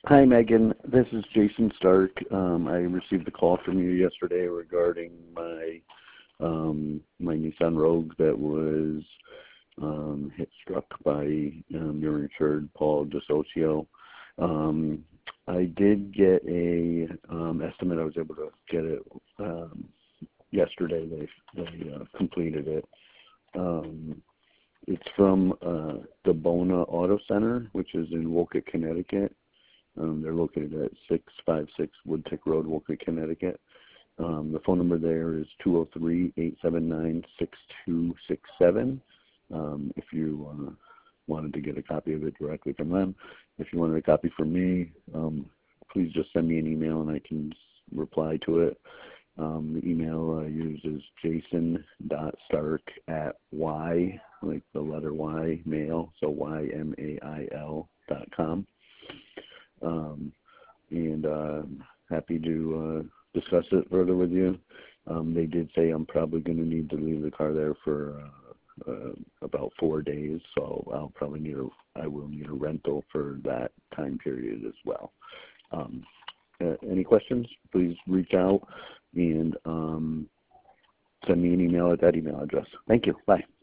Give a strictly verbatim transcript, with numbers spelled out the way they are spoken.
Hi, Megan. This is Jason Stark. Um, I received a call from you yesterday regarding my um, my Nissan Rogue that was um, hit struck by um, your insured Paul DeSocio. Um, I did get a um, estimate. I was able to get it um, yesterday. They they uh, completed it. Um, it's from uh, the Bona Auto Center, which is in Wolcott, Connecticut. Um, they're located at six five six Woodtick Road, Wolcott, Connecticut. Um, the phone number there is two oh three, eight seven nine, six two six seven. Um, if you uh, wanted to get a copy of it directly from them. If you wanted a copy from me, um, please just send me an email and I can reply to it. Um, the email I use is jason.stark at y, like the letter Y, mail, so Y M A I L dot com. Um, and uh, happy to uh, discuss it further with you. Um, they did say I'm probably going to need to leave the car there for uh, uh, about four days, so I'll probably need a, I will need a rental for that time period as well. Um, uh, any questions? Please reach out and um, send me an email at that email address. Thank you. Bye.